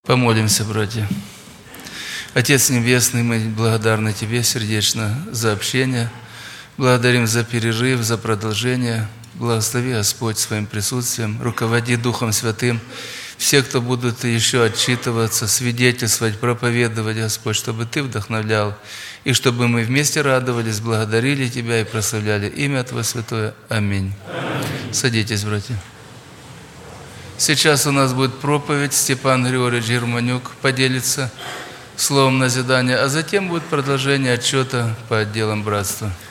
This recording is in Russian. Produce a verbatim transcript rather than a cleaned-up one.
Помолимся, братья. Отец Небесный, мы благодарны Тебе сердечно за общение. Благодарим за перерыв, за продолжение. Благослови, Господь, своим присутствием. Руководи Духом Святым все, кто будут еще отчитываться, свидетельствовать, проповедовать, Господь, чтобы Ты вдохновлял, и чтобы мы вместе радовались, благодарили Тебя и прославляли имя Твое Святое. Аминь. Аминь. Садитесь, братья. Сейчас у нас будет проповедь. Степан Григорьевич Германюк поделится словом назидания, а затем будет продолжение отчета по отделам братства.